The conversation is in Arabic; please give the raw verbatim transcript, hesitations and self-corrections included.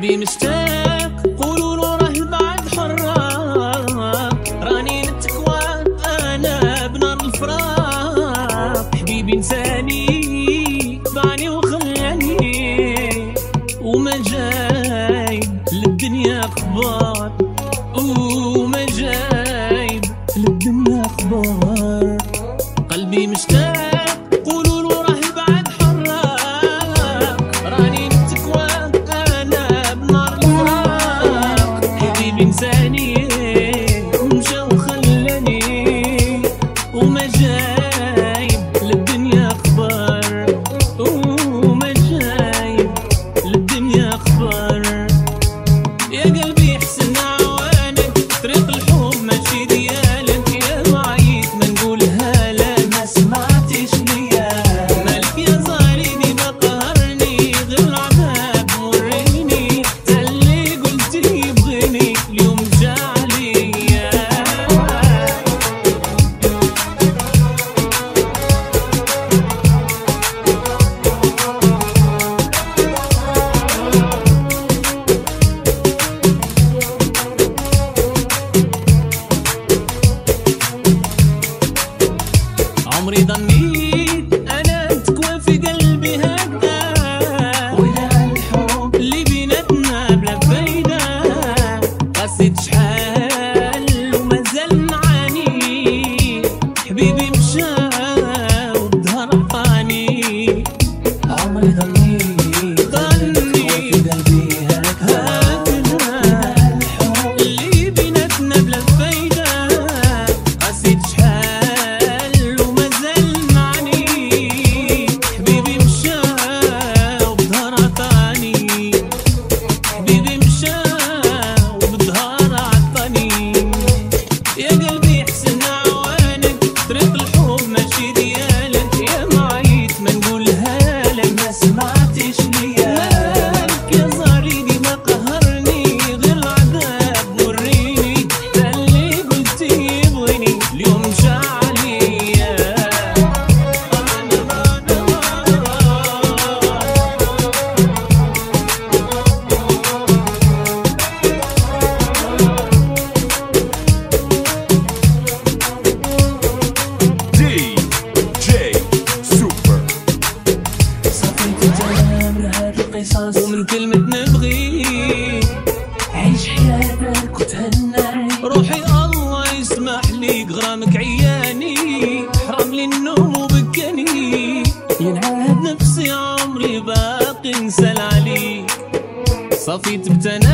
قلبي مشتاق قولوا له راه البعد حراق، راني نتكوى انا بنار الفراق. حبيبي نساني باعني وخلاني وما جايب للدنيا اخبار، وما جايب للدنيا اخبار. قلبي مشتاق قولوا له راه البعد حراق، راني نتكوى انا بنار الفراق. حبيبي نساني ومشى وخلاني وما جايب للدنيا اخبار، وما جايب للدنيا اخبار. يا قلبي حسن عوانك طريق الحب ماشي ديالك، يا وعيت ما نقولها لا ما سمعتش ليا. مالك يا زهريني ما قهرني غير العذاب وريني، تا اللي قلتي يبغيني اليوم جا عليا. عمري ظنيت انا تكوى في قلبي هكذا، ولا الحب اللي بيناتنا بلا فايدة. قسيت شحال ومازال نعاني، حبيبي مشى والظهر عطاني. عمري ظنيت ظنيت في قلبي هكذا، الحب اللي بيناتنا بلا فايدة. قسيت شحال ومازال نعاني، حبيبي مشى وبالظهر عطاني. حبيبي مشى وبالظهر عطاني. يا قلبي حسن عوانك طريق الحب ماشي ديالك، يا معيت ما نقولها لك ما سمعتش ليا. مالك يا زهريني ما قهرني غير العذاب وريني، تا اللي قلتي يبغيني اليوم مشى عليا. دي جي سوبر. صفيت الكلام لهاد القصص ومن كلمة نبغي عيش حياتك وتهنى. روحي الله يسمح ليك غرامك عياني، حرام لي النوم وبكاني. ينعاد نفسي عمري باقي نسال عليك. صفيت بتنا